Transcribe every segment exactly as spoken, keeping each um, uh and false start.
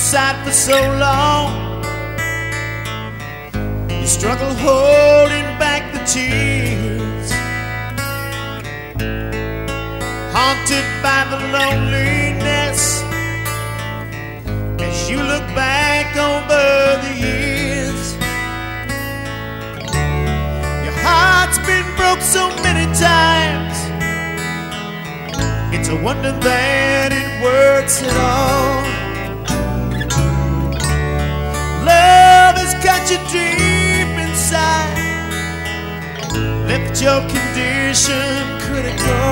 inside for so long. You struggle holding back the tears, haunted by the loneliness as you look back over the years. Your heart's been broke so many times, it's a wonder that it works at all. Love has got you deep inside, left your condition critical.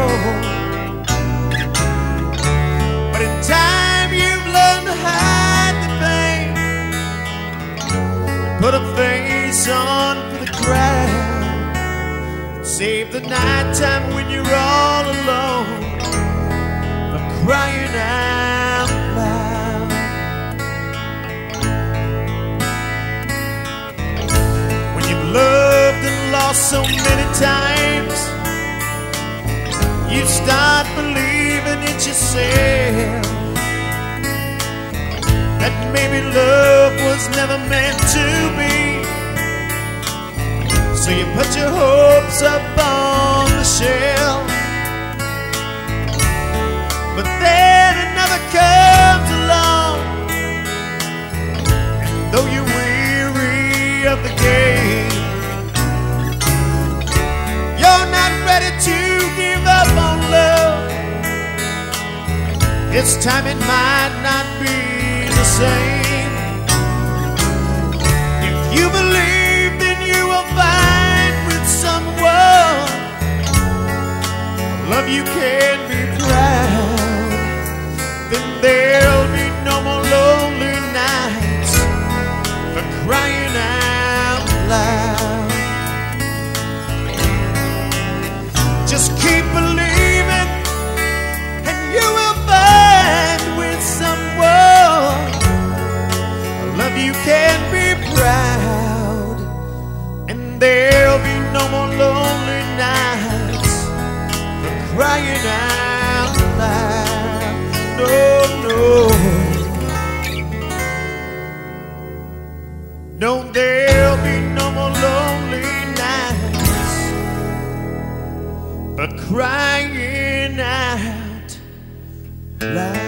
But in time you've learned to hide the pain, put a face on for the crowd, save the night time when you're all alone, crying out loud. When you've loved and lost so many times, you start believing it yourself, that maybe love was never meant to be. So you put your hopes up on the shelf. But then another comes along, and though you're weary of the game, you're not ready to give up on love. This time it might not be the same. If you believe, then you will find with someone love you can be proud. Then there'll be no more lonely nights for crying out loud. Just keep believing, and you will find with someone love you can be proud. And there'll be no more lonely nights for crying out loud. No, no, no, there'll be no more lonely nights, but crying out loud.